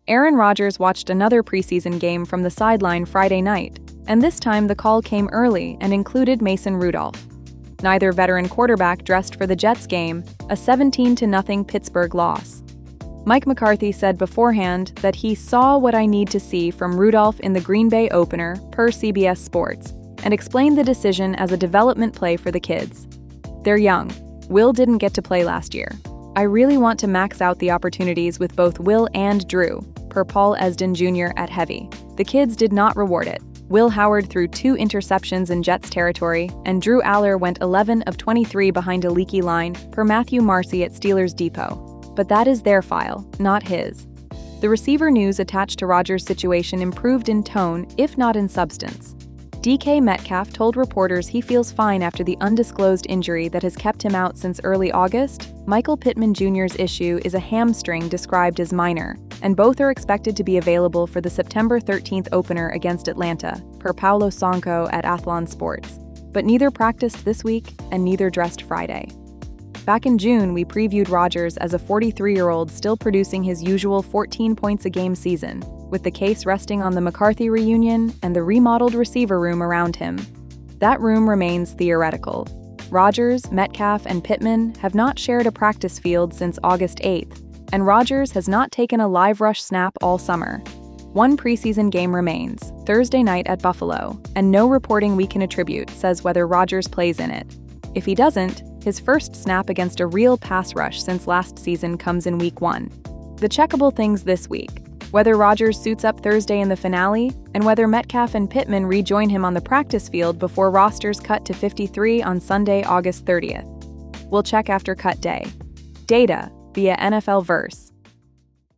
Aaron Rodgers watched another preseason game from the sideline Friday night, and this time the call came early and included Mason Rudolph. Neither veteran quarterback dressed for the Jets game, a 17-0 Pittsburgh loss. Mike McCarthy said beforehand that he saw what I need to see from Rudolph in the Green Bay opener, per CBS Sports, and explained the decision as a development play for the kids. They're young. Will didn't get to play last year. I really want to max out the opportunities with both Will and Drew, per Paul Esdin Jr. at Heavy. The kids did not reward it. Will Howard threw 2 interceptions in Jets territory, and Drew Aller went 11 of 23 behind a leaky line, per Matthew Marcy at Steelers Depot. But that is their file, not his. The receiver news attached to Rodgers' situation improved in tone, if not in substance. DK Metcalf told reporters he feels fine after the undisclosed injury that has kept him out since early August. Michael Pittman Jr.'s issue is a hamstring described as minor, and both are expected to be available for the September 13th opener against Atlanta, per Paulo Sonko at Athlon Sports. But neither practiced this week, and neither dressed Friday. Back in June, we previewed Rodgers as a 43-year-old still producing his usual 14 points a game season, with the case resting on the McCarthy reunion and the remodeled receiver room around him. That room remains theoretical. Rodgers, Metcalf, and Pittman have not shared a practice field since August 8th, and Rodgers has not taken a live rush snap all summer. One preseason game remains, Thursday night at Buffalo, and no reporting we can attribute says whether Rodgers plays in it. If he doesn't, his first snap against a real pass rush since last season comes in Week 1. The checkable things this week: whether Rodgers suits up Thursday in the finale, and whether Metcalf and Pittman rejoin him on the practice field before rosters cut to 53 on Sunday, August 30th. We'll check after cut day. Data via NFL Verse.